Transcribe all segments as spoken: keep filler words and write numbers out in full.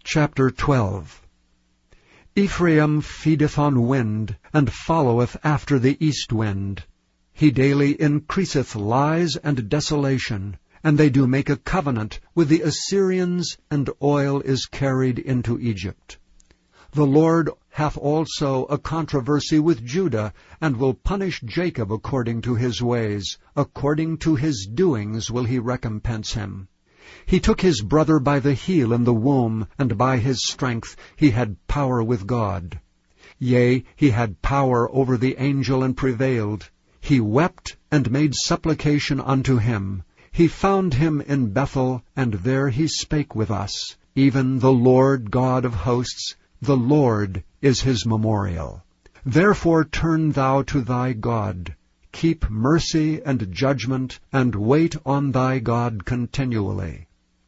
Chapter twelve. Ephraim feedeth on wind, and followeth after the east wind. He daily increaseth lies and desolation, and they do make a covenant with the Assyrians, and oil is carried into Egypt. The Lord hath also a controversy with Judah, and will punish Jacob according to his ways. According to his doings will he recompense him. He took his brother by the heel in the womb, and by his strength he had power with God. Yea, he had power over the angel, and prevailed. He wept, and made supplication unto him. He found him in Bethel, and there he spake with us. Even the Lord God of hosts, the Lord is his memorial. Therefore turn thou to thy God. Keep mercy and judgment, and wait on thy God continually.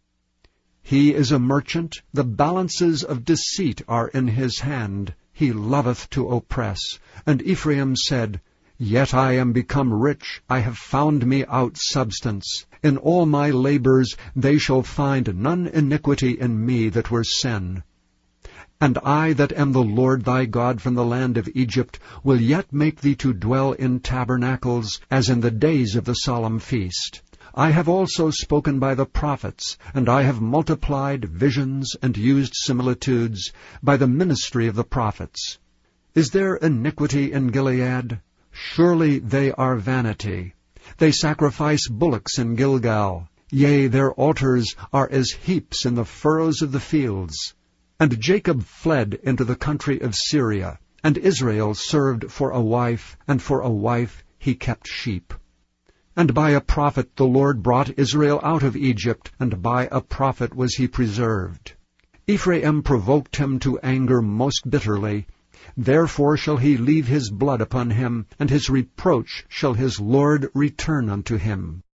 He is a merchant, the balances of deceit are in his hand. He loveth to oppress. And Ephraim said, Yet I am become rich, I have found me out substance. In all my labors they shall find none iniquity in me that were sin. And I that am the Lord thy God from the land of Egypt will yet make thee to dwell in tabernacles, as in the days of the solemn feast. I have also spoken by the prophets, and I have multiplied visions and used similitudes by the ministry of the prophets. Is there iniquity in Gilead? Surely they are vanity. They sacrifice bullocks in Gilgal. Yea, their altars are as heaps in the furrows of the fields. And Jacob fled into the country of Syria, and Israel served for a wife, and for a wife he kept sheep. And by a prophet the Lord brought Israel out of Egypt, and by a prophet was he preserved. Ephraim provoked him to anger most bitterly. Therefore shall he leave his blood upon him, and his reproach shall his Lord return unto him.